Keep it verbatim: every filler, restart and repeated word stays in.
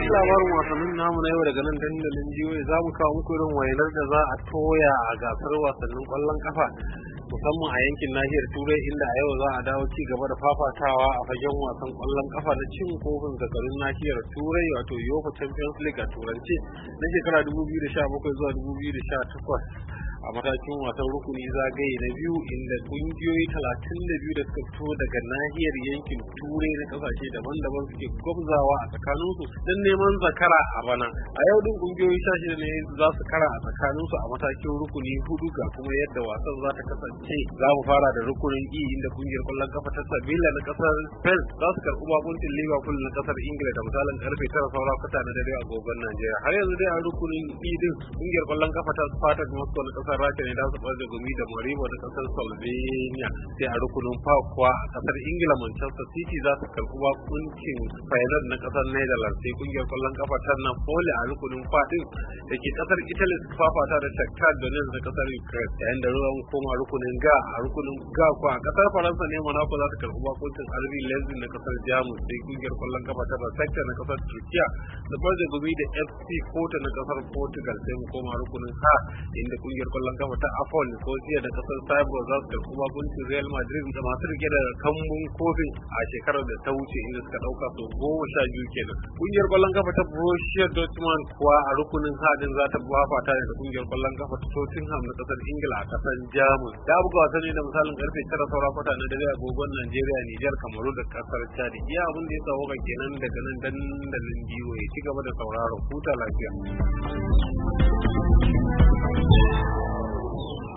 labarin wasannin namu na yau daga nan dandalin jiyoyi za mu kawo muku irin wainar da za a toya a gasar wasannin kwallon kafa musamman a yankin nahiyar turai inda a yau za a dawo ci gaba da fafatawa a fagen wasan kwallon kafa na cin kofin zakarun nahiyar turai wato UEFA Champions League a turance na shekara dubu biyu da sha bakwai zuwa dubu biyu da sha takwas a matakin wasan rukuni zagaye na biyu inda kungiyoyi talatin da biyu da suka fito daga nahiyar yankin turai na kasashe daban-daban suke gwabzawa a tsakaninsu don neman zakara a bana. A yau din kungiyoyi sha shida ne za su kara a tsakaninsu a matakin rukuni hudu ga kuma yadda wasan za ta kasance. Za mu fara da rukunin E inda kungiyar kwallon kafa ta Sevilla na kasar Spain za su karɓi bakuncin Liverpool na kasar Ingila da misalin karfe tara saura kwata na dare a agogon Najeriya. Har yanzu dai a rukunin E din kungiyar kwallon kafa ta Spartak Moscow na kasar Rasha ne za su bar da gumi da Maribo da kasar Slovenia. Sai a rukunin F kuwa a kasar Ingila Manchester City za su karɓi bakuncin Feyenoord na kasar Netherlands. Sai kungiyar kwallon kafa ta Napoli a rukunin F din da ke kasar Italy su fafata da Shakhtar Donetsk na kasar Ukraine. Yayin da ruwan koma rukunin G a rukunin G kuwa a kasar Faransa ne Monaco za ta karɓi bakuncin R B Leipzig na kasar Jamus. Sai kungiyar kwallon kafa ta Besiktas na kasar Turkiya da bar da gumi da F C Porto na kasar Portugal. Sai mu koma rukunin H inda kungiyar kwallon kafa ta Apol Nicosia da kasar Cyprus za su karɓi bakuncin Real Madrid da masu rike da kambun kofin a shekarar da ta wuce inda suka dauka so goma sha biyu kenan. Kungiyar kwallon kafa ta Borussia Dortmund kuwa a rukunin H din za ta fafata da kungiyar kwallon kafa ta Tottenham na kasar Ingila a kasar Jamus. Da buga wasan ne da misalin karfe tara saura kwata na dare agogon Najeriya, Nijar, Kamaru da kasar Chad. Iya abin da ya samu kenan daga nan dandalin biyu ya ci gaba da sauraron huta lafiya.